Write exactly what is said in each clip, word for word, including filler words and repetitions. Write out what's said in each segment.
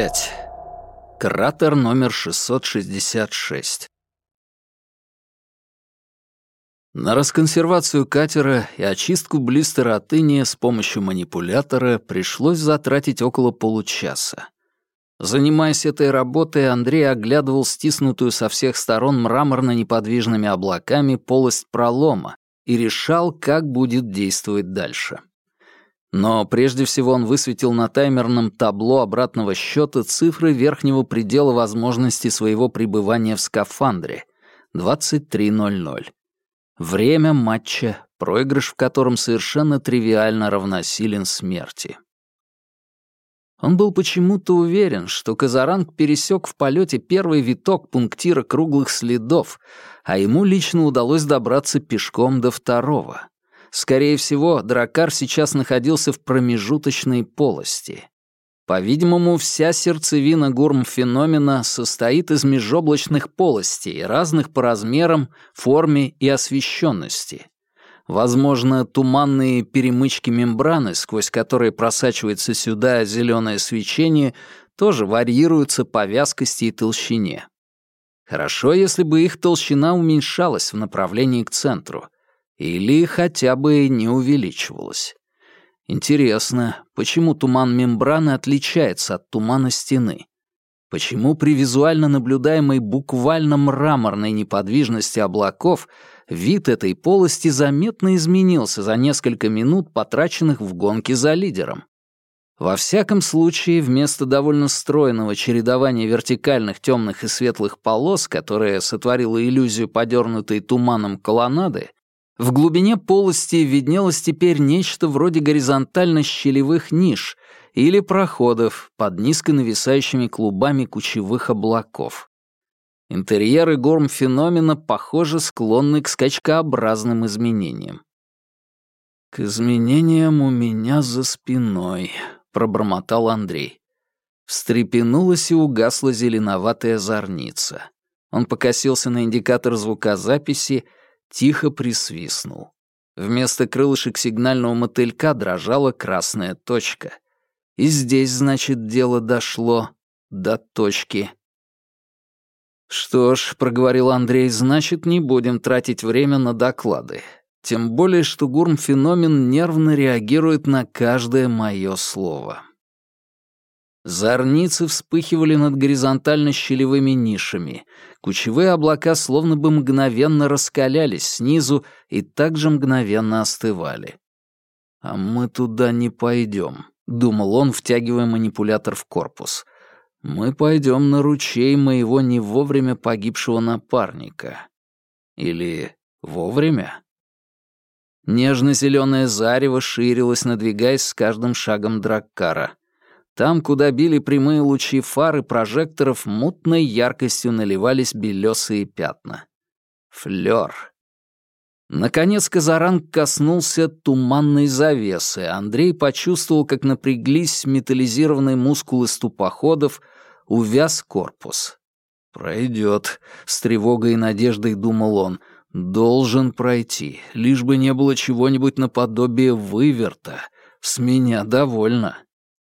пять. Кратер номер шестьсот шестьдесят шесть. На расконсервацию катера и очистку блистера от иния с помощью манипулятора пришлось затратить около получаса. Занимаясь этой работой, Андрей оглядывал стиснутую со всех сторон мраморно-неподвижными облаками полость пролома и решал, как будет действовать дальше. Но прежде всего он высветил на таймерном табло обратного счета цифры верхнего предела возможности своего пребывания в скафандре — двадцать три ноль ноль. Время матча, проигрыш в котором совершенно тривиально равносилен смерти. Он был почему-то уверен, что Казаранг пересек в полете первый виток пунктира круглых следов, а ему лично удалось добраться пешком до второго. Скорее всего, драккар сейчас находился в промежуточной полости. По-видимому, вся сердцевина гурм-феномена состоит из межоблачных полостей, разных по размерам, форме и освещенности. Возможно, туманные перемычки мембраны, сквозь которые просачивается сюда зеленое свечение, тоже варьируются по вязкости и толщине. Хорошо, если бы их толщина уменьшалась в направлении к центру. Или хотя бы не увеличивалась. Интересно, почему туман мембраны отличается от тумана стены? Почему при визуально наблюдаемой буквально мраморной неподвижности облаков вид этой полости заметно изменился за несколько минут, потраченных в гонке за лидером? Во всяком случае, вместо довольно стройного чередования вертикальных темных и светлых полос, которое сотворило иллюзию подернутой туманом колоннады, в глубине полости виднелось теперь нечто вроде горизонтально-щелевых ниш или проходов под низко нависающими клубами кучевых облаков. Интерьеры гурм-феномена, похоже, склонны к скачкообразным изменениям. «К изменениям у меня за спиной», — пробормотал Андрей. Встрепенулась и угасла зеленоватая зорница. Он покосился на индикатор звукозаписи, тихо присвистнул. Вместо крылышек сигнального мотылька дрожала красная точка. И здесь, значит, дело дошло до точки. «Что ж», — проговорил Андрей, — «значит, не будем тратить время на доклады. Тем более, что гурм-феномен нервно реагирует на каждое мое слово». Зорницы вспыхивали над горизонтально-щелевыми нишами. Кучевые облака словно бы мгновенно раскалялись снизу и также мгновенно остывали. «А мы туда не пойдем», — думал он, втягивая манипулятор в корпус. «Мы пойдем на ручей моего не вовремя погибшего напарника. Или вовремя?» Нежно-зеленое зарево ширилось, надвигаясь с каждым шагом драккара. Там, куда били прямые лучи фар и прожекторов, мутной яркостью наливались белесые пятна. Флёр. Наконец Казаранг коснулся туманной завесы. Андрей почувствовал, как напряглись металлизированные мускулы ступоходов, увяз корпус. «Пройдет», — с тревогой и надеждой думал он, — «должен пройти, лишь бы не было чего-нибудь наподобие выверта. С меня довольно».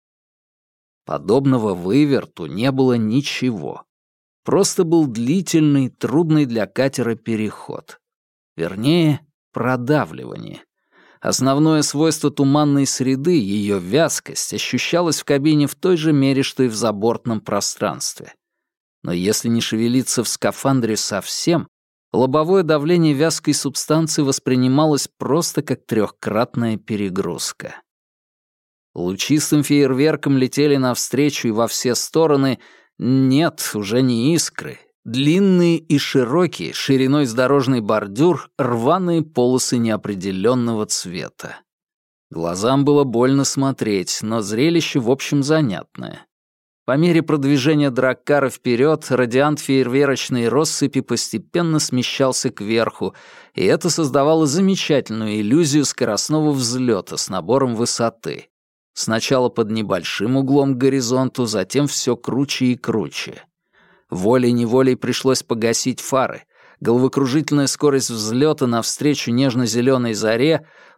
Подобного выверту не было ничего. Просто был длительный, трудный для катера переход. Вернее, продавливание. Основное свойство туманной среды, ее вязкость, ощущалось в кабине в той же мере, что и в забортном пространстве. Но если не шевелиться в скафандре совсем, лобовое давление вязкой субстанции воспринималось просто как трехкратная перегрузка. Лучистым фейерверком летели навстречу и во все стороны, нет, уже не искры, длинные и широкие, шириной с дорожный бордюр, рваные полосы неопределенного цвета. Глазам было больно смотреть, но зрелище в общем занятное. По мере продвижения драккара вперед, радиант фейерверочной россыпи постепенно смещался кверху, и это создавало замечательную иллюзию скоростного взлета с набором высоты. Сначала под небольшим углом к горизонту, затем все круче и круче. Волей-неволей пришлось погасить фары. Головокружительная скорость взлета навстречу нежно-зеленой заре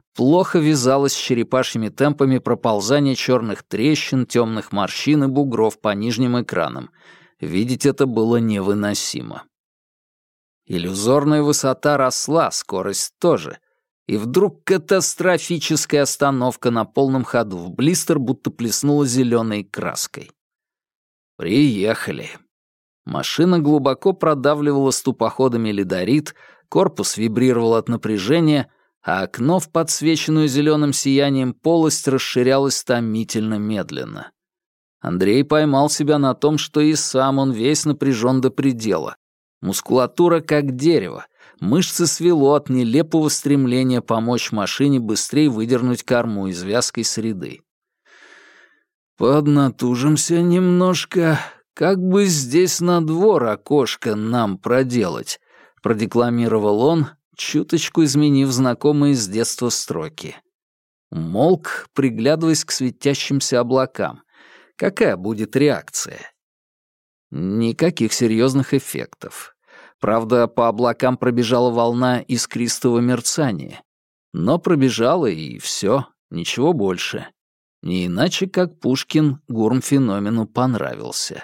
плохо вязалось с черепашьими темпами проползания черных трещин, темных морщин и бугров по нижним экранам. Видеть это было невыносимо. Иллюзорная высота росла, скорость тоже. И вдруг катастрофическая остановка на полном ходу. В блистер будто плеснула зеленой краской. Приехали. Машина глубоко продавливала ступоходами ледорит, корпус вибрировал от напряжения, а окно в подсвеченную зеленым сиянием полость расширялось томительно медленно. Андрей поймал себя на том, что и сам он весь напряжен до предела. Мускулатура как дерево, мышцы свело от нелепого стремления помочь машине быстрее выдернуть корму из вязкой среды. «Поднатужимся немножко, как бы здесь на двор окошко нам проделать», — продекламировал он, чуточку изменив знакомые с детства строки. Умолк, приглядываясь к светящимся облакам. Какая будет реакция? Никаких серьезных эффектов. Правда, по облакам пробежала волна искристого мерцания. Но пробежала, и все, ничего больше. Не иначе, как Пушкин гурм-феномену понравился.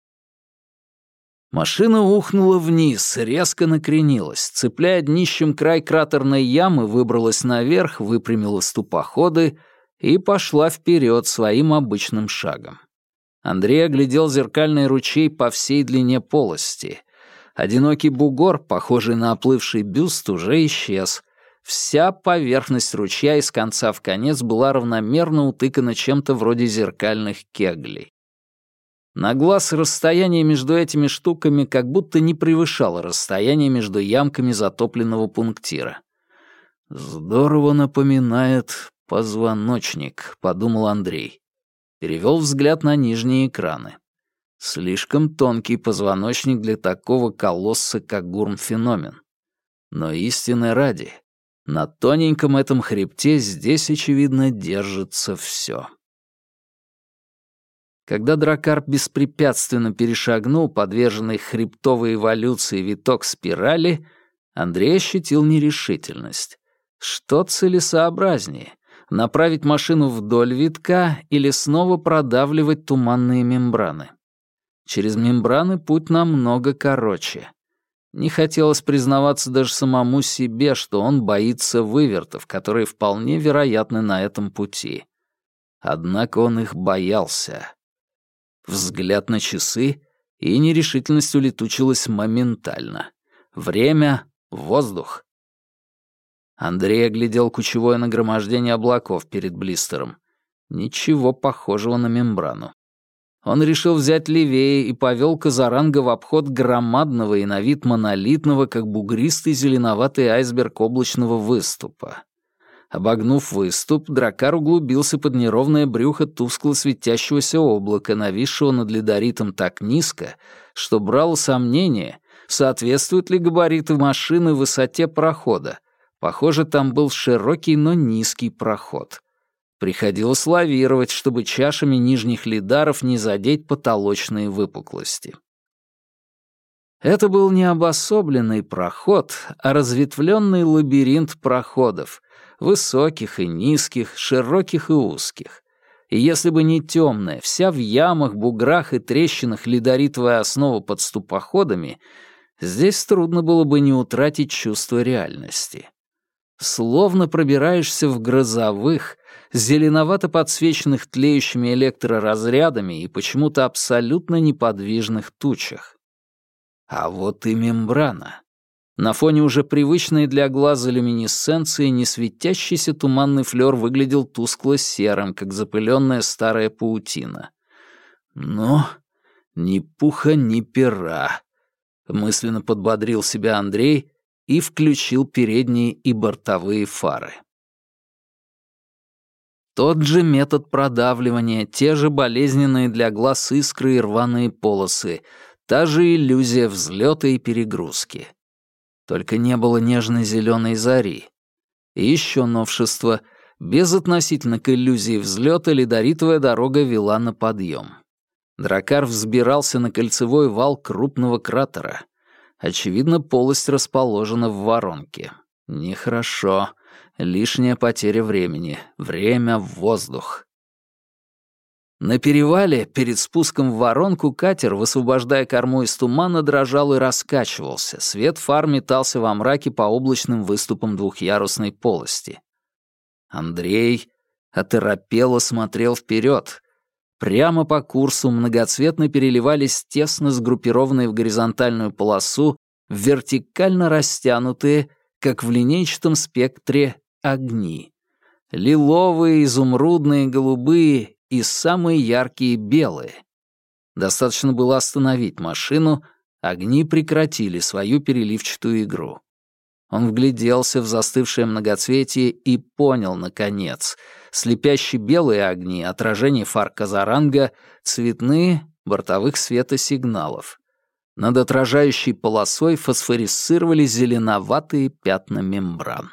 Машина ухнула вниз, резко накренилась, цепляя днищем край кратерной ямы, выбралась наверх, выпрямила ступоходы и пошла вперед своим обычным шагом. Андрей оглядел зеркальный ручей по всей длине полости. Одинокий бугор, похожий на оплывший бюст, уже исчез. Вся поверхность ручья из конца в конец была равномерно утыкана чем-то вроде зеркальных кеглей. На глаз расстояние между этими штуками как будто не превышало расстояние между ямками затопленного пунктира. «Здорово напоминает позвоночник», — подумал Андрей. Перевел взгляд на нижние экраны. Слишком тонкий позвоночник для такого колосса, как гурм-феномен. Но истины ради, на тоненьком этом хребте здесь, очевидно, держится все. Когда дракар беспрепятственно перешагнул подверженный хребтовой эволюции виток спирали, Андрей ощутил нерешительность. Что целесообразнее? Направить машину вдоль витка или снова продавливать туманные мембраны? Через мембраны путь намного короче. Не хотелось признаваться даже самому себе, что он боится вывертов, которые вполне вероятны на этом пути. Однако он их боялся. Взгляд на часы, и нерешительность улетучилась моментально. Время, воздух. Андрей оглядел кучевое нагромождение облаков перед блистером. Ничего похожего на мембрану. Он решил взять левее и повел Казаранга в обход громадного и на вид монолитного, как бугристый зеленоватый айсберг облачного выступа. Обогнув выступ, дракар углубился под неровное брюхо тускло светящегося облака, нависшего над ледоритом так низко, что брало сомнение, соответствуют ли габариты машины высоте прохода. Похоже, там был широкий, но низкий проход. Приходилось лавировать, чтобы чашами нижних лидаров не задеть потолочные выпуклости. Это был не обособленный проход, а разветвленный лабиринт проходов, высоких и низких, широких и узких. И если бы не темная, вся в ямах, буграх и трещинах ледоритовая основа под ступоходами, здесь трудно было бы не утратить чувство реальности. Словно пробираешься в грозовых, зеленовато подсвеченных тлеющими электроразрядами и почему-то абсолютно неподвижных тучах. А вот и мембрана. На фоне уже привычной для глаза люминесценции несветящийся туманный флёр выглядел тускло-серым, как запыленная старая паутина. Но ни пуха, ни пера. Мысленно подбодрил себя Андрей и включил передние и бортовые фары. Тот же метод продавливания, те же болезненные для глаз искры и рваные полосы, та же иллюзия взлета и перегрузки. Только не было нежной зеленой зари. И еще новшество. Безотносительно к иллюзии взлета ледоритовая дорога вела на подъем. Дракар взбирался на кольцевой вал крупного кратера. Очевидно, полость расположена в воронке. Нехорошо. Лишняя потеря времени. Время в воздух. На перевале, перед спуском в воронку, катер, высвобождая корму из тумана, дрожал и раскачивался. Свет фар метался во мраке по облачным выступам двухъярусной полости. Андрей оторопело смотрел вперед. Прямо по курсу многоцветно переливались тесно сгруппированные в горизонтальную полосу, вертикально растянутые, как в линейчатом спектре, огни. Лиловые, изумрудные, голубые и самые яркие белые. Достаточно было остановить машину, огни прекратили свою переливчатую игру. Он вгляделся в застывшее многоцветие и понял, наконец, слепящие белые огни, отражение фар Казаранга, цветные бортовых светосигналов. Над отражающей полосой фосфорисцировали зеленоватые пятна мембран.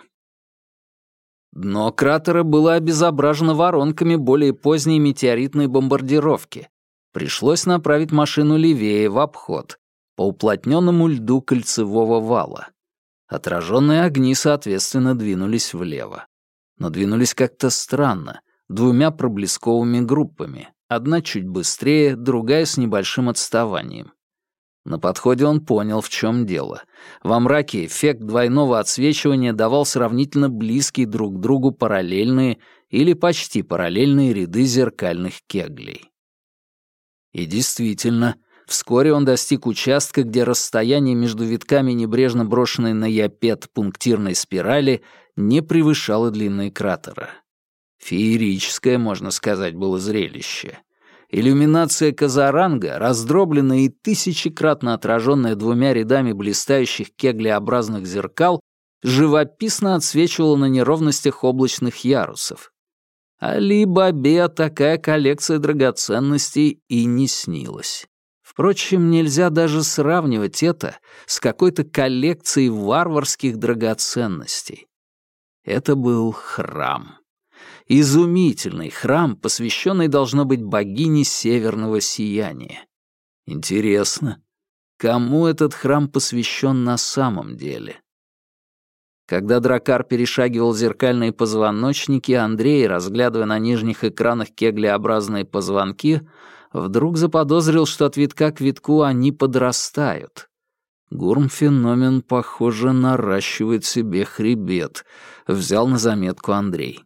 Дно кратера было обезображено воронками более поздней метеоритной бомбардировки. Пришлось направить машину левее, в обход, по уплотненному льду кольцевого вала. Отраженные огни, соответственно, двинулись влево. Но двинулись как-то странно, двумя проблесковыми группами, одна чуть быстрее, другая с небольшим отставанием. На подходе он понял, в чем дело. Во мраке эффект двойного отсвечивания давал сравнительно близкие друг к другу параллельные или почти параллельные ряды зеркальных кеглей. И действительно, вскоре он достиг участка, где расстояние между витками небрежно брошенной на япет пунктирной спирали не превышало длины кратера. Феерическое, можно сказать, было зрелище. Иллюминация Казаранга, раздробленная и тысячекратно отраженная двумя рядами блистающих кеглеобразных зеркал, живописно отсвечивала на неровностях облачных ярусов. Али-Бабе такая коллекция драгоценностей и не снилась. Впрочем, нельзя даже сравнивать это с какой-то коллекцией варварских драгоценностей. Это был храм. Изумительный храм, посвященный, должно быть, богине северного сияния. Интересно, кому этот храм посвящен на самом деле? Когда дракар перешагивал зеркальные позвоночники, Андрей, разглядывая на нижних экранах кеглеобразные позвонки, вдруг заподозрил, что от витка к витку они подрастают. Гурм-феномен, похоже, наращивает себе хребет, взял на заметку Андрей.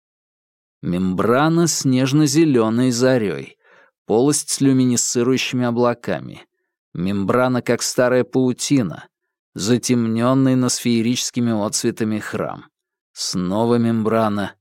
Мембрана с нежно-зеленой зарей, полость с люминесцирующими облаками, мембрана как старая паутина, затемненный, но сферическими отцветами храм. Снова мембрана.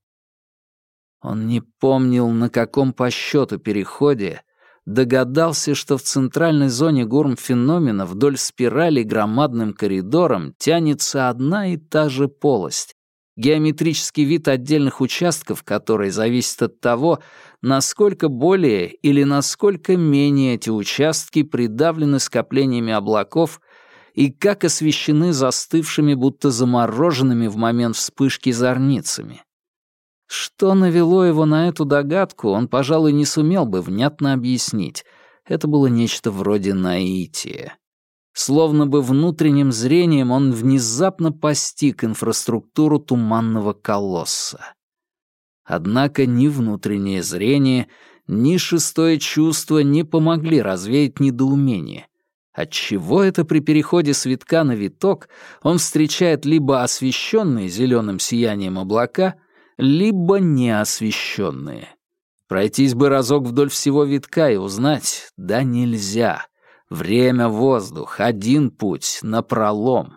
Он не помнил, на каком по счету переходе, догадался, что в центральной зоне гурм-феномена вдоль спирали громадным коридором тянется одна и та же полость, геометрический вид отдельных участков которой зависит от того, насколько более или насколько менее эти участки придавлены скоплениями облаков и как освещены застывшими, будто замороженными в момент вспышки зорницами. Что навело его на эту догадку, он, пожалуй, не сумел бы внятно объяснить. Это было нечто вроде наития. Словно бы внутренним зрением он внезапно постиг инфраструктуру туманного колосса. Однако ни внутреннее зрение, ни шестое чувство не помогли развеять недоумение. Отчего это при переходе с витка на виток он встречает либо освещенные зеленым сиянием облака, либо неосвещенные? Пройтись бы разок вдоль всего витка и узнать, да нельзя. Время, воздух, один путь, напролом.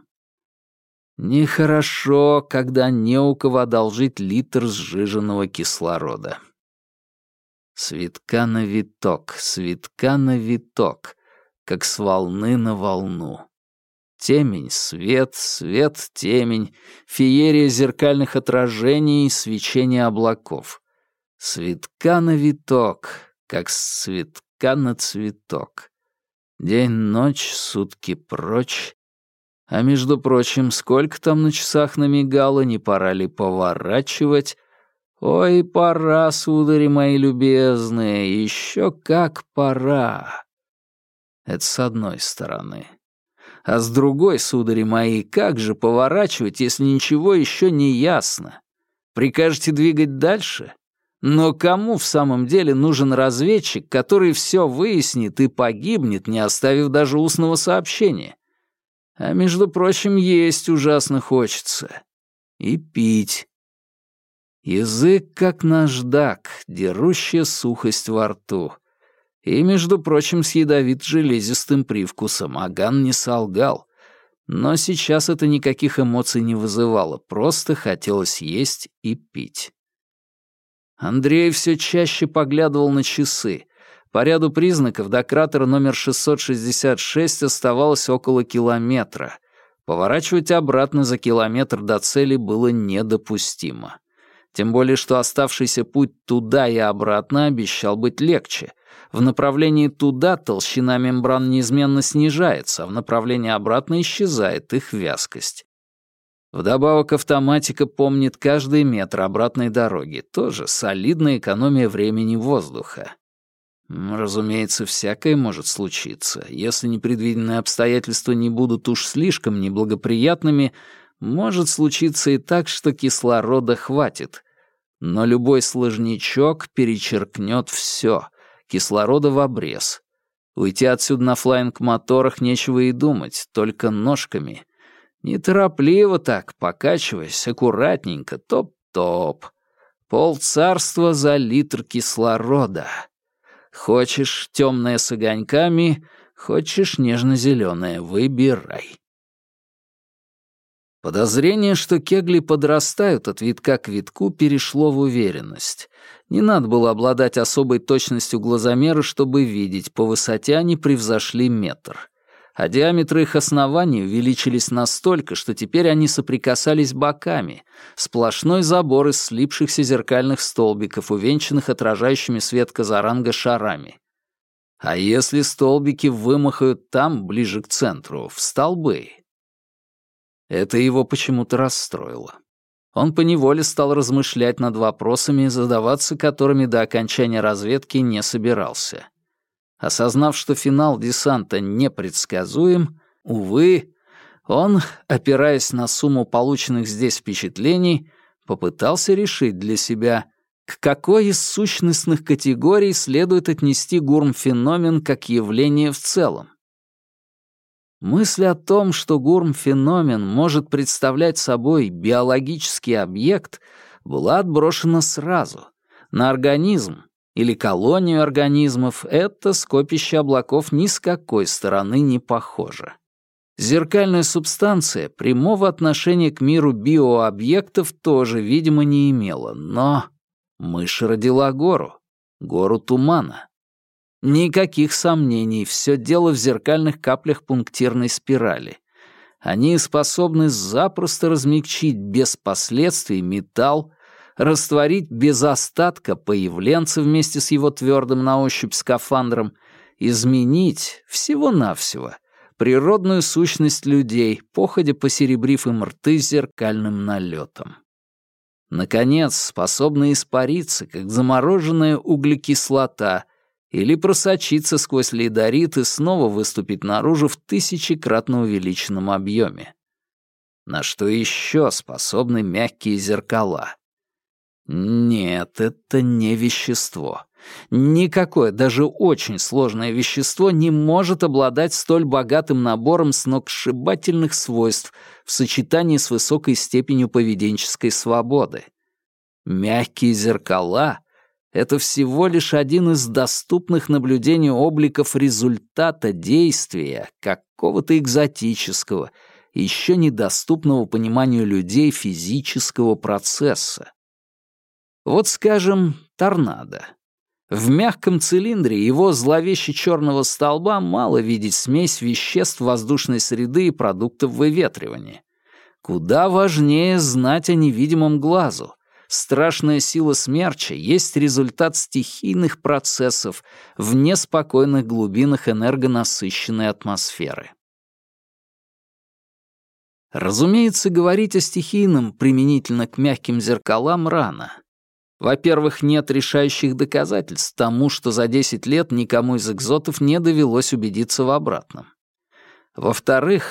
Нехорошо, когда не у кого одолжить литр сжиженного кислорода. С витка на виток, с витка на виток, как с волны на волну. Темень, свет, свет, темень, феерия зеркальных отражений, свечение облаков. С витка на виток, как с цветка на цветок. День-ночь, сутки прочь. А между прочим, сколько там на часах намигало, не пора ли поворачивать? Ой, пора, судари мои любезные, еще как пора. Это с одной стороны. А с другой, судари мои, как же поворачивать, если ничего еще не ясно? Прикажете двигать дальше? Но кому в самом деле нужен разведчик, который все выяснит и погибнет, не оставив даже устного сообщения? А между прочим, есть ужасно хочется. И пить. Язык как наждак, дерущая сухость во рту. И, между прочим, с ядовито-железистым привкусом. Аган не солгал. Но сейчас это никаких эмоций не вызывало, просто хотелось есть и пить. Андрей все чаще поглядывал на часы. По ряду признаков до кратера номер шестьсот шестьдесят шесть оставалось около километра. Поворачивать обратно за километр до цели было недопустимо. Тем более, что оставшийся путь туда и обратно обещал быть легче. В направлении туда толщина мембран неизменно снижается, а в направлении обратно исчезает их вязкость. Вдобавок автоматика помнит каждый метр обратной дороги. Тоже солидная экономия времени воздуха. Разумеется, всякое может случиться. Если непредвиденные обстоятельства не будут уж слишком неблагоприятными, может случиться и так, что кислорода хватит. Но любой сложнячок перечеркнет все. Кислорода в обрез. Уйти отсюда на флаинг-моторах нечего и думать, только ножками. Неторопливо так, покачиваясь, аккуратненько, топ-топ. Полцарства за литр кислорода. Хочешь темное с огоньками, хочешь нежно-зеленое, выбирай. Подозрение, что кегли подрастают от витка к витку, перешло в уверенность. Не надо было обладать особой точностью глазомера, чтобы видеть, по высоте они превзошли метр. А диаметры их оснований увеличились настолько, что теперь они соприкасались боками, сплошной забор из слипшихся зеркальных столбиков, увенчанных отражающими свет Казаранга шарами. А если столбики вымахают там, ближе к центру, в столбы? Это его почему-то расстроило. Он поневоле стал размышлять над вопросами, задаваться которыми до окончания разведки не собирался. Осознав, что финал десанта непредсказуем, увы, он, опираясь на сумму полученных здесь впечатлений, попытался решить для себя, к какой из сущностных категорий следует отнести гурм-феномен как явление в целом. Мысль о том, что гурм-феномен может представлять собой биологический объект, была отброшена сразу. На организм или колонию организмов это скопище облаков ни с какой стороны не похоже. Зеркальная субстанция прямого отношения к миру биообъектов тоже, видимо, не имела, но мышь родила гору, гору тумана. Никаких сомнений, все дело в зеркальных каплях пунктирной спирали. Они способны запросто размягчить без последствий металл, растворить без остатка появленца вместе с его твердым на ощупь скафандром, изменить всего-навсего природную сущность людей, походя посеребрив им рты зеркальным налетом. Наконец, способны испариться, как замороженная углекислота, или просочиться сквозь лейдорит и снова выступить наружу в тысячекратно увеличенном объеме. На что еще способны мягкие зеркала? Нет, это не вещество. Никакое, даже очень сложное вещество не может обладать столь богатым набором сногсшибательных свойств в сочетании с высокой степенью поведенческой свободы. Мягкие зеркала — это всего лишь один из доступных наблюдению обликов результата действия какого-то экзотического, еще недоступного пониманию людей физического процесса. Вот, скажем, торнадо. В мягком цилиндре его зловеще черного столба мало видеть смесь веществ воздушной среды и продуктов выветривания. Куда важнее знать о невидимом глазу. Страшная сила смерча есть результат стихийных процессов в неспокойных глубинах энергонасыщенной атмосферы. Разумеется, говорить о стихийном применительно к мягким зеркалам рано. Во-первых, нет решающих доказательств тому, что за десять лет никому из экзотов не довелось убедиться в обратном. Во-вторых,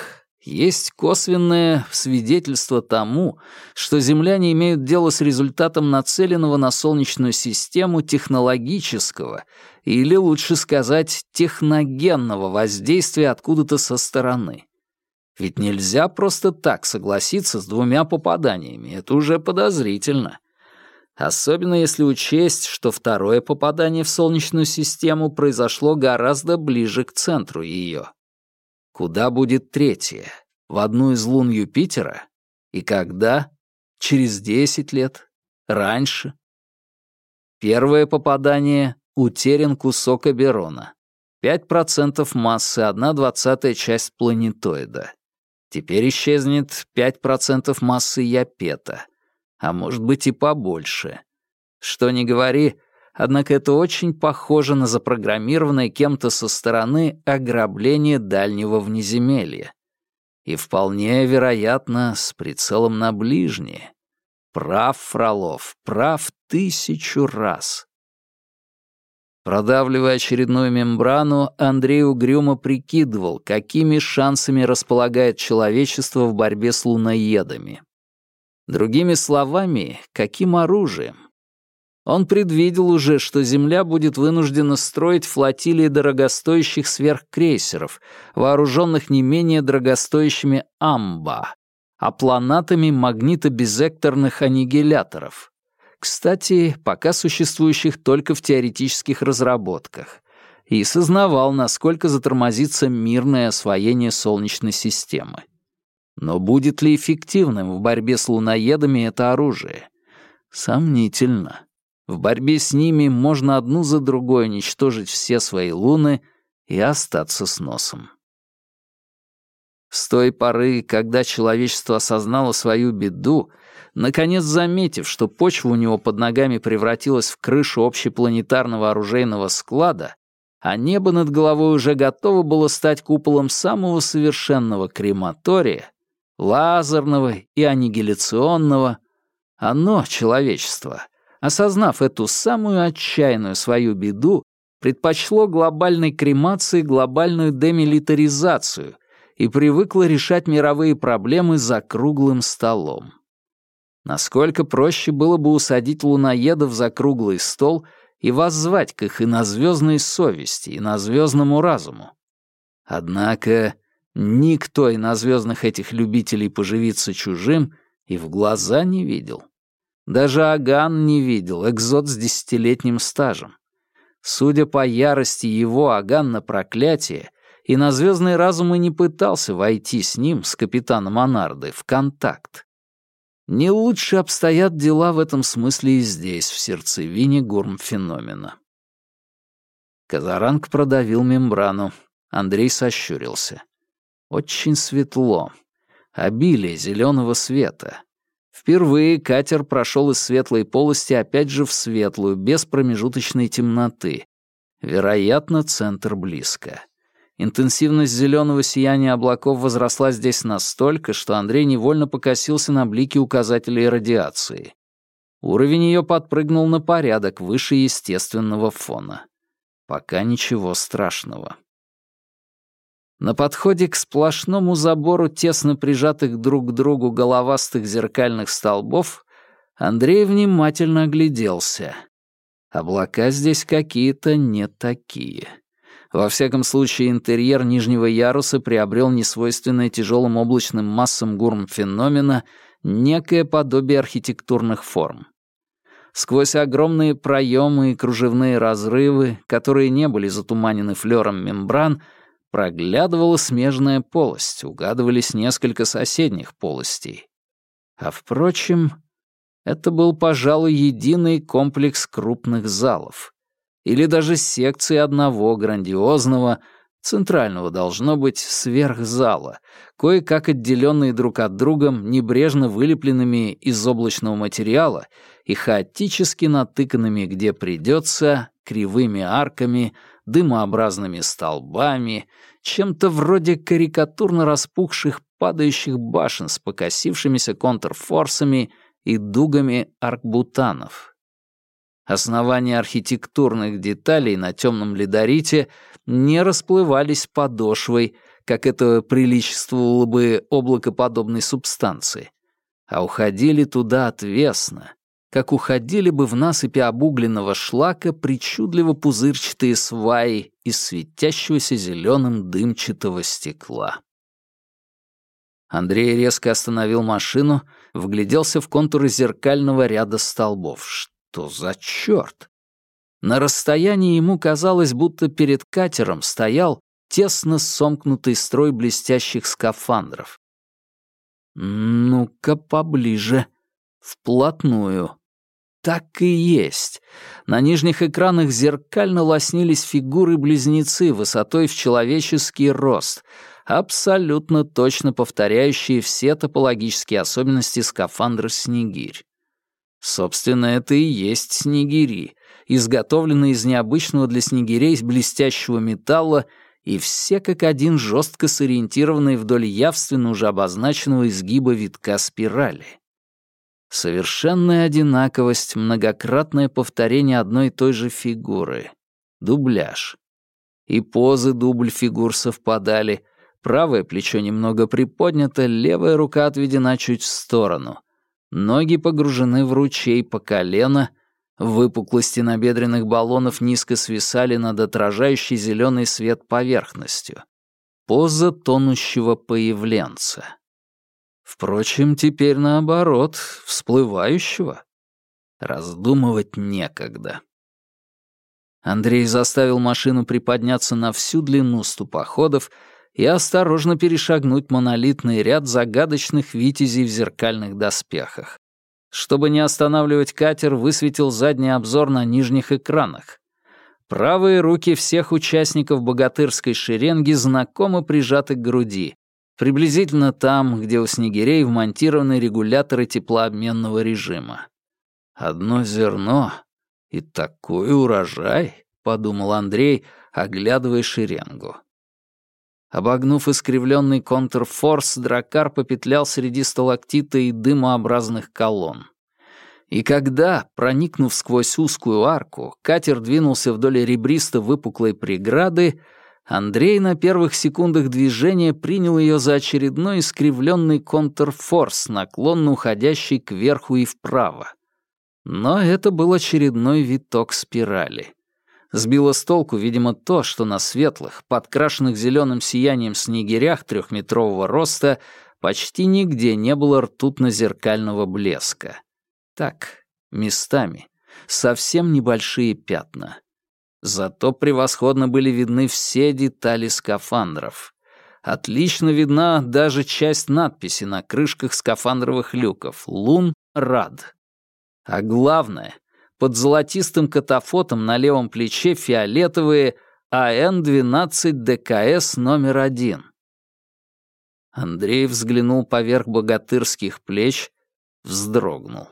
Есть косвенное свидетельство тому, что земляне имеют дело с результатом нацеленного на Солнечную систему технологического, или, лучше сказать, техногенного воздействия откуда-то со стороны. Ведь нельзя просто так согласиться с двумя попаданиями, это уже подозрительно. Особенно если учесть, что второе попадание в Солнечную систему произошло гораздо ближе к центру ее. Куда будет третье? В одну из лун Юпитера? И когда? Через десять лет? Раньше? Первое попадание — утерян кусок Оберона. пять процентов массы, одна двадцатая часть планетоида. Теперь исчезнет пять процентов массы Япета. А может быть и побольше. Что ни говори, однако это очень похоже на запрограммированное кем-то со стороны ограбление дальнего внеземелья. И вполне вероятно, с прицелом на ближнее. Прав Фролов, прав тысячу раз. Продавливая очередную мембрану, Андрей угрюмо прикидывал, какими шансами располагает человечество в борьбе с луноедами. Другими словами, каким оружием? Он предвидел уже, что Земля будет вынуждена строить флотилии дорогостоящих сверхкрейсеров, вооруженных не менее дорогостоящими амба, апланатами магнитобизекторных аннигиляторов. Кстати, пока существующих только в теоретических разработках. И сознавал, насколько затормозится мирное освоение Солнечной системы. Но будет ли эффективным в борьбе с луноедами это оружие? Сомнительно. В борьбе с ними можно одну за другой уничтожить все свои луны и остаться с носом. С той поры, когда человечество осознало свою беду, наконец заметив, что почва у него под ногами превратилась в крышу общепланетарного оружейного склада, а небо над головой уже готово было стать куполом самого совершенного крематория, лазерного и аннигиляционного, оно, человечество, осознав эту самую отчаянную свою беду, предпочло глобальной кремации глобальную демилитаризацию и привыкло решать мировые проблемы за круглым столом. Насколько проще было бы усадить луноедов за круглый стол и воззвать к их инозвездной совести, инозвездному разуму. Однако никто инозвездных этих любителей поживиться чужим и в глаза не видел. Даже Аган не видел, экзот с десятилетним стажем. Судя по ярости его Аган на проклятие, инозвездный разум и не пытался войти с ним, с капитаном Анарды, в контакт. Не лучше обстоят дела в этом смысле и здесь, в сердцевине гурм-феномена. Казаранг продавил мембрану. Андрей сощурился. Очень светло. Обилие зеленого света. Впервые катер прошел из светлой полости опять же в светлую, без промежуточной темноты. Вероятно, центр близко. Интенсивность зеленого сияния облаков возросла здесь настолько, что Андрей невольно покосился на блики указателей радиации. Уровень ее подпрыгнул на порядок выше естественного фона. Пока ничего страшного. На подходе к сплошному забору тесно прижатых друг к другу головастых зеркальных столбов Андрей внимательно огляделся. Облака здесь какие-то не такие. Во всяком случае, интерьер нижнего яруса приобрел несвойственное тяжелым облачным массам гурм-феномена некое подобие архитектурных форм. Сквозь огромные проемы и кружевные разрывы, которые не были затуманены флером мембран, проглядывала смежная полость, угадывались несколько соседних полостей. А впрочем, это был, пожалуй, единый комплекс крупных залов. Или даже секции одного грандиозного, центрального должно быть, сверхзала, кое-как отделенные друг от друга небрежно вылепленными из облачного материала и хаотически натыканными, где придется, кривыми арками, дымообразными столбами, чем-то вроде карикатурно распухших падающих башен с покосившимися контрфорсами и дугами аркбутанов. Основания архитектурных деталей на темном ледорите не расплывались подошвой, как это приличествовало бы облакоподобной субстанции, а уходили туда отвесно, как уходили бы в насыпи обугленного шлака причудливо пузырчатые сваи из светящегося зеленым дымчатого стекла. Андрей резко остановил машину, вгляделся в контуры зеркального ряда столбов. Что за черт? На расстоянии ему казалось, будто перед катером стоял тесно сомкнутый строй блестящих скафандров. Ну-ка поближе, вплотную. Так и есть. На нижних экранах зеркально лоснились фигуры-близнецы высотой в человеческий рост, абсолютно точно повторяющие все топологические особенности скафандра «Снегирь». Собственно, это и есть снегири, изготовленные из необычного для снегирей блестящего металла и все как один жестко сориентированные вдоль явственно уже обозначенного изгиба витка спирали. Совершенная одинаковость, многократное повторение одной и той же фигуры. Дубляж. И позы дубль фигур совпадали. Правое плечо немного приподнято, левая рука отведена чуть в сторону. Ноги погружены в ручей по колено, выпуклости набедренных баллонов низко свисали над отражающей зеленый свет поверхностью. Поза тонущего появленца. Впрочем, теперь наоборот, всплывающего. Раздумывать некогда. Андрей заставил машину приподняться на всю длину ступоходов и осторожно перешагнуть монолитный ряд загадочных витязей в зеркальных доспехах. Чтобы не останавливать катер, высветил задний обзор на нижних экранах. Правые руки всех участников богатырской шеренги знакомо прижаты к груди, приблизительно там, где у снегирей вмонтированы регуляторы теплообменного режима. «Одно зерно и такой урожай», — подумал Андрей, оглядывая шеренгу. Обогнув искривленный контрфорс, драккар попетлял среди сталактита и дымообразных колонн. И когда, проникнув сквозь узкую арку, катер двинулся вдоль ребристо-выпуклой преграды, Андрей на первых секундах движения принял ее за очередной искривленный контрфорс, наклонно уходящий кверху и вправо. Но это был очередной виток спирали. Сбило с толку, видимо, то, что на светлых, подкрашенных зеленым сиянием снегирях трехметрового роста почти нигде не было ртутно-зеркального блеска. Так, местами, совсем небольшие пятна. Зато превосходно были видны все детали скафандров. Отлично видна даже часть надписи на крышках скафандровых люков «Лун-Рад». А главное, под золотистым катафотом на левом плече фиолетовые А Н двенадцать Д К С номер один. Андрей взглянул поверх богатырских плеч, вздрогнул.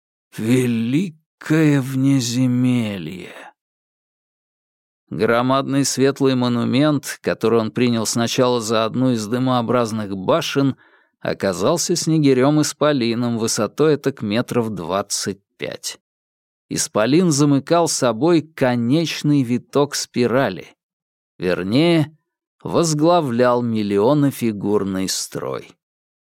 Великое внеземелье! Громадный светлый монумент, который он принял сначала за одну из дымообразных башен, оказался снегирем-исполином высотой этак метров двадцать пять. Исполин замыкал собой конечный виток спирали. Вернее, возглавлял миллионофигурный строй.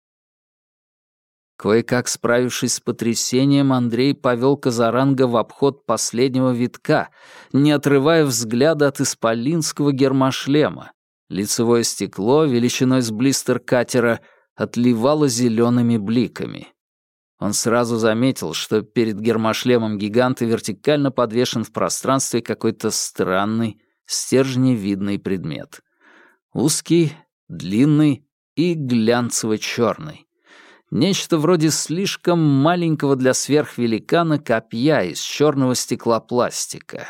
Кое-как справившись с потрясением, Андрей повел Казаранга в обход последнего витка, не отрывая взгляда от исполинского гермошлема. Лицевое стекло, величиной с блистер катера, отливало зелеными бликами. Он сразу заметил, что перед гермошлемом гиганта вертикально подвешен в пространстве какой-то странный, стержневидный предмет. Узкий, длинный и глянцево-черный. Нечто вроде слишком маленького для сверхвеликана копья из черного стеклопластика.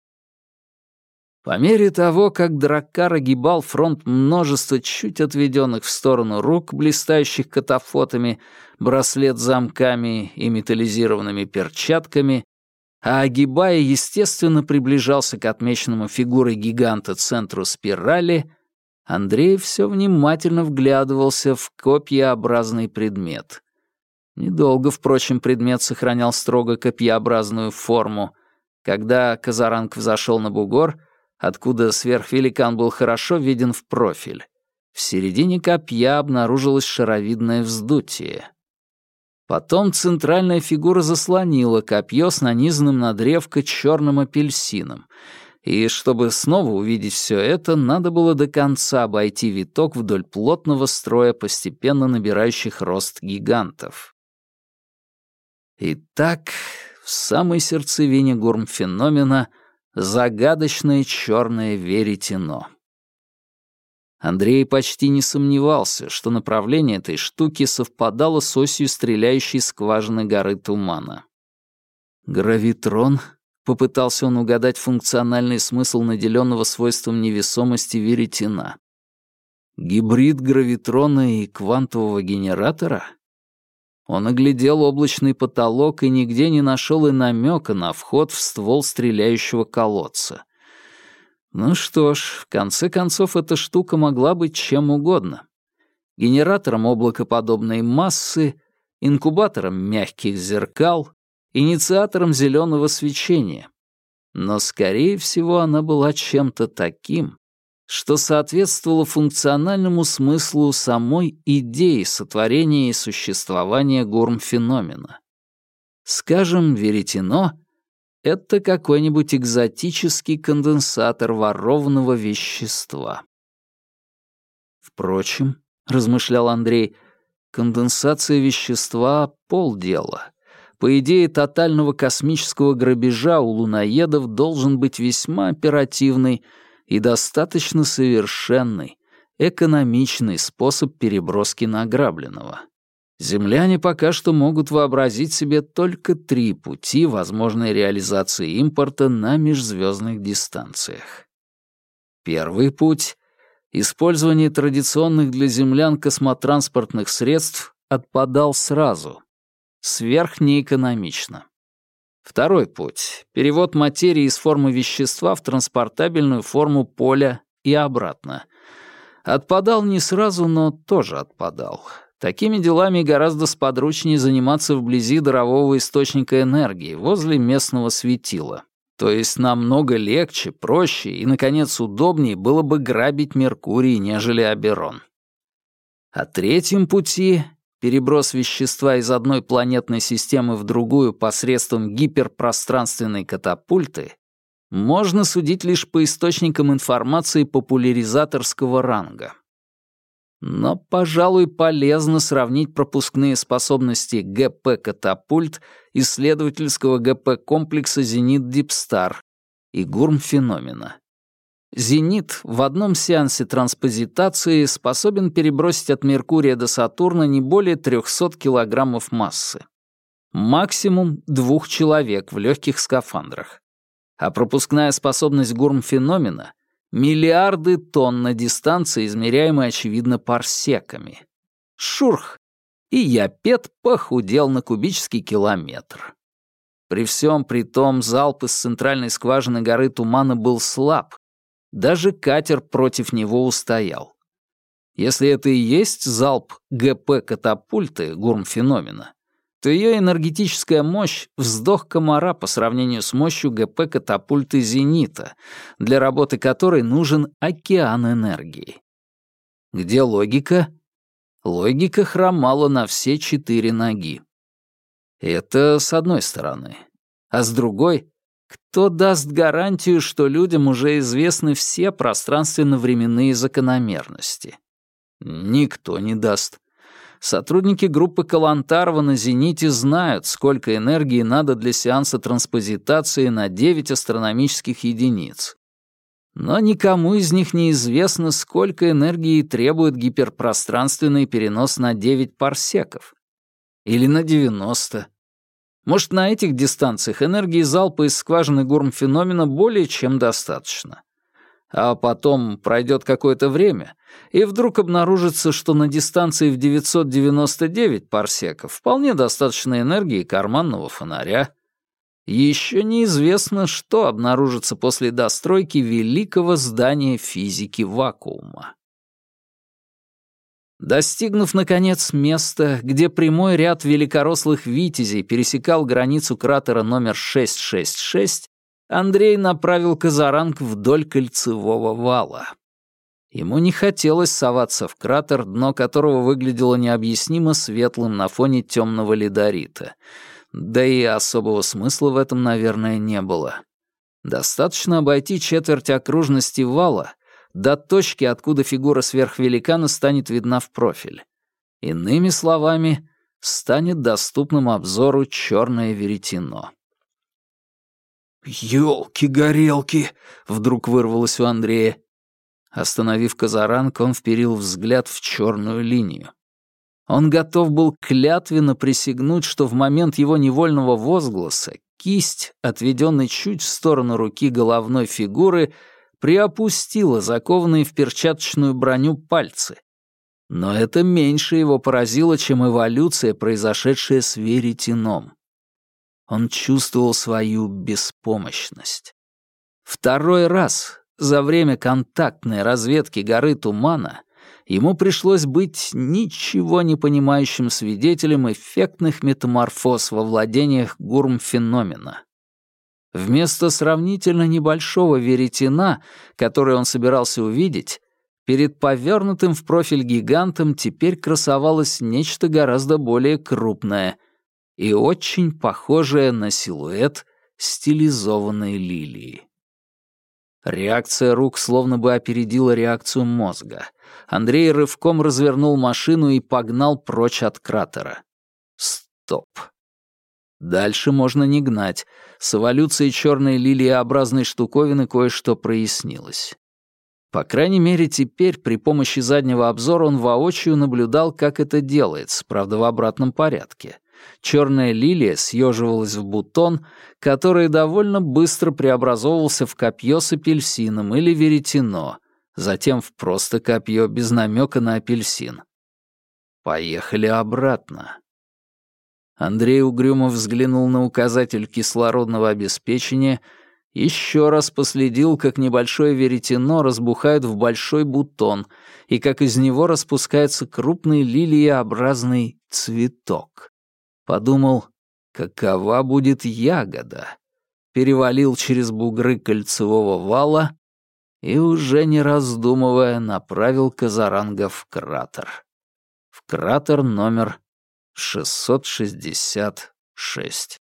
По мере того, как драккар огибал фронт множества чуть отведенных в сторону рук, блистающих катафотами, браслет с замками и металлизированными перчатками, а огибая, естественно, приближался к отмеченному фигурой гиганта центру спирали, Андрей все внимательно вглядывался в копьеобразный предмет. Недолго, впрочем, предмет сохранял строго копьеобразную форму. Когда Казаранг взошел на бугор, откуда сверхвеликан был хорошо виден в профиль, В середине копья обнаружилось шаровидное вздутие. Потом центральная фигура заслонила копье с нанизанным на древко черным апельсином, и чтобы снова увидеть все это, надо было до конца обойти виток вдоль плотного строя постепенно набирающих рост гигантов. Итак, в самой сердцевине гурмфеномена загадочное черное веретено. Андрей почти не сомневался, что направление этой штуки совпадало с осью стреляющей скважины горы тумана. «Гравитрон?» — попытался он угадать функциональный смысл наделенного свойством невесомости веретена. «Гибрид гравитрона и квантового генератора?» Он оглядел облачный потолок и нигде не нашел и намека на вход в ствол стреляющего колодца. Ну что ж, в конце концов, эта штука могла быть чем угодно. Генератором облакоподобной массы, инкубатором мягких зеркал, инициатором зеленого свечения. Но, скорее всего, она была чем-то таким, что соответствовало функциональному смыслу самой идеи сотворения и существования гурмфеномена. Скажем, веретено — это какой-нибудь экзотический конденсатор ворованного вещества. Впрочем, размышлял Андрей, конденсация вещества — полдела. По идее тотального космического грабежа у луноедов должен быть весьма оперативный и достаточно совершенный, экономичный способ переброски награбленного. Земляне пока что могут вообразить себе только три пути возможной реализации импорта на межзвездных дистанциях. Первый путь — использование традиционных для землян космотранспортных средств отпадал сразу. Сверхнеэкономично. Второй путь — перевод материи из формы вещества в транспортабельную форму поля и обратно. Отпадал не сразу, но тоже отпадал. Такими делами гораздо сподручнее заниматься вблизи дарового источника энергии, возле местного светила. То есть намного легче, проще и, наконец, удобнее было бы грабить Меркурий, нежели Оберон. О третьем пути — переброс вещества из одной планетной системы в другую посредством гиперпространственной катапульты — можно судить лишь по источникам информации популяризаторского ранга. Но, пожалуй, полезно сравнить пропускные способности ГП-катапульт исследовательского ГП-комплекса «Зенит-Дипстар» и гурмфеномена. «Зенит» в одном сеансе транспозитации способен перебросить от Меркурия до Сатурна не более трехсот килограммов массы. Максимум двух человек в легких скафандрах. А пропускная способность гурмфеномена — миллиарды тонн на дистанции, измеряемой, очевидно, парсеками. Шурх! И Япет похудел на кубический километр. При всем при том залп из центральной скважины горы Тумана был слаб. Даже катер против него устоял. Если это и есть залп ГП-катапульты гурмфеномена, то ее энергетическая мощь — вздох комара по сравнению с мощью ГП-катапульты «Зенита», для работы которой нужен океан энергии. Где логика? Логика хромала на все четыре ноги. Это с одной стороны. А с другой, кто даст гарантию, что людям уже известны все пространственно-временные закономерности? Никто не даст. Сотрудники группы Калантарова на «Зените» знают, сколько энергии надо для сеанса транспозитации на девять астрономических единиц. Но никому из них не известно, сколько энергии требует гиперпространственный перенос на девять парсеков. Или на девяносто. Может, на этих дистанциях энергии залпа из скважины гурмфеномена более чем достаточно. А потом пройдет какое-то время, и вдруг обнаружится, что на дистанции в девятьсот девяносто девять парсеков вполне достаточно энергии карманного фонаря. Еще неизвестно, что обнаружится после достройки великого здания физики вакуума. Достигнув, наконец, места, где прямой ряд великорослых витязей пересекал границу кратера номер шестьсот шестьдесят шесть, Андрей направил казаранг вдоль кольцевого вала. Ему не хотелось соваться в кратер, дно которого выглядело необъяснимо светлым на фоне темного ледорита. Да и особого смысла в этом, наверное, не было. Достаточно обойти четверть окружности вала до точки, откуда фигура сверхвеликана станет видна в профиль. Иными словами, станет доступным обзору черное веретено. «Ёлки-горелки!» — вдруг вырвалось у Андрея. Остановив Казаранг, он вперил взгляд в черную линию. Он готов был клятвенно присягнуть, что в момент его невольного возгласа кисть, отведенной чуть в сторону руки головной фигуры, приопустила закованные в перчаточную броню пальцы. Но это меньше его поразило, чем эволюция, произошедшая с веретеном. Он чувствовал свою беспомощность. Второй раз за время контактной разведки горы Тумана ему пришлось быть ничего не понимающим свидетелем эффектных метаморфоз во владениях гурм-феномена. Вместо сравнительно небольшого веретена, который он собирался увидеть, перед повернутым в профиль гигантом теперь красовалось нечто гораздо более крупное и очень похожее на силуэт стилизованной лилии. Реакция рук словно бы опередила реакцию мозга. Андрей рывком развернул машину и погнал прочь от кратера. Стоп. Дальше можно не гнать. С эволюцией черной лилиеобразной штуковины кое-что прояснилось. По крайней мере, теперь при помощи заднего обзора он воочию наблюдал, как это делается, правда, в обратном порядке. Черная лилия съеживалась в бутон, который довольно быстро преобразовывался в копье с апельсином или веретено, затем в просто копье без намека на апельсин. Поехали обратно. Андрей угрюмо взглянул на указатель кислородного обеспечения, еще раз последил, как небольшое веретено разбухает в большой бутон и как из него распускается крупный лилиеобразный цветок. Подумал, какова будет ягода. Перевалил через бугры кольцевого вала и, уже не раздумывая, направил Казаранга в кратер. В кратер номер шестьсот шестьдесят шесть.